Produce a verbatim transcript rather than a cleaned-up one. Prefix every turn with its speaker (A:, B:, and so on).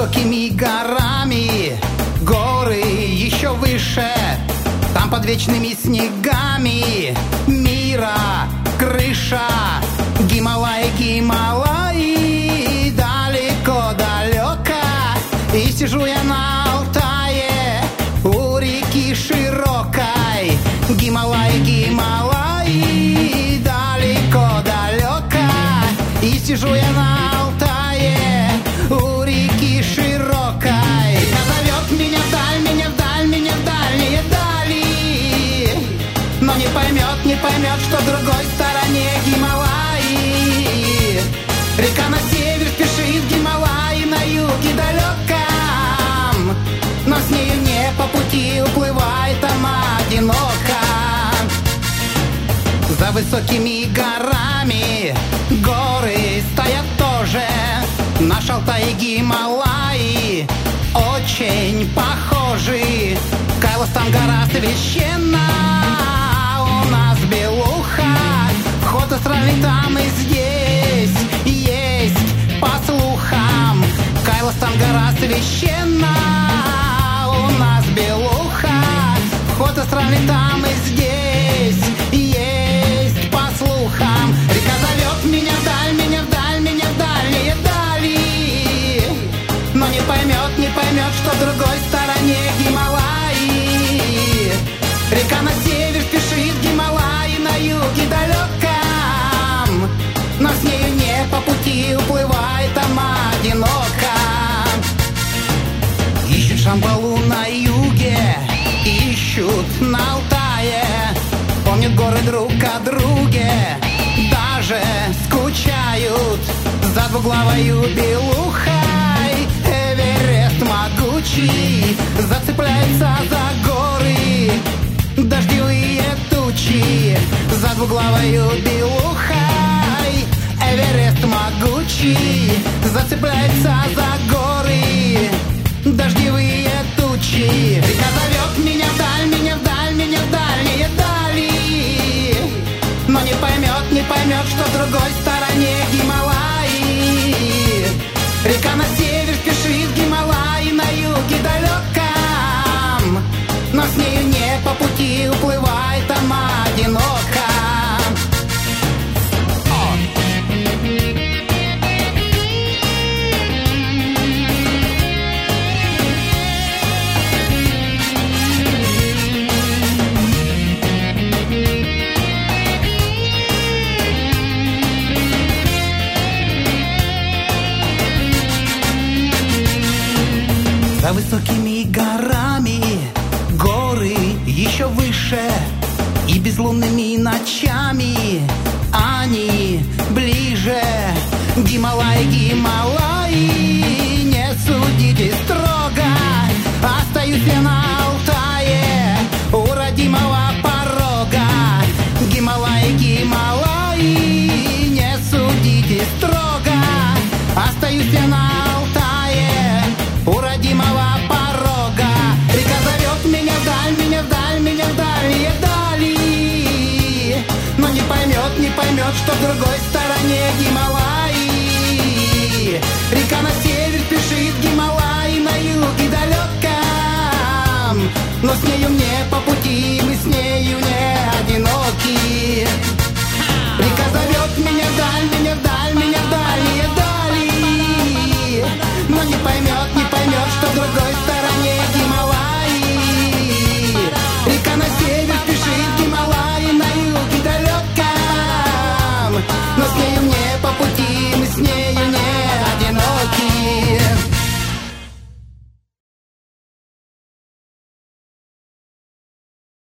A: высокими горами, горы еще выше, там под вечными снегами мира крыша. Гималаи, Гималаи, далеко-далеко, и сижу я на Алтае у реки широкой. Гималаи, Гималаи, далеко-далеко, и сижу я на Алтае у реки широкой. Река зовет меня вдаль, меня вдаль, меня в дальние дали, но не поймет, не поймет, что в другой стороне Гималаи. Река на север спешит, Гималаи на юге далеком, но с нею не по пути, уплывает она одиноко. За высокими горами горы стоят тоже, наш Алтай и Гималаи очень похожи. Кайлас там гора священна, у нас белуха, вход астральный там и здесь есть по слухам. Кайлас там гора священна, у нас белуха, вход астральный там и здесь есть по слухам. Река зовет меня вдаль, меня вдаль, меня в дальние дали, но не поймет, не поймет, что в другой стороне Гималаи. Река на север спешит, Гималаи на юге далеком, но с нею не по пути, уплывает она одиноко. Ищут Шамбалу на юге, ищут на Алтае, помнят горы друг о друге, даже скучают за двуглавою белухой. Эверест могучий зацепляется за горы, дождевые тучи за двуглавою белухой. Эверест могучий зацепляется за горы, дождевые тучи. Река зовет меня вдаль, меня вдаль, меня в дальние дали, но не поймет, не поймет, что в другой стороне Гималаи. Река на север спешит, Гималаи на юге далеком, но с нею не по пути, уплывает она одиноко. За высокими горами горы еще выше, и безлунными ночами они ближе. Гималаи, Гималаи, не судите строго, остаюсь я на Алтае у родимого порога. Гималаи, Гималаи, не судите строго, остаюсь я на Алтае у родимого порога. Река зовет меня вдаль, меня вдаль, меня в дальние дали, но не поймет, не поймет, что в другой стороне Гималаи. Река на север спешит, Гималаи на юге далеком, но с нею мне по пути, мы с ней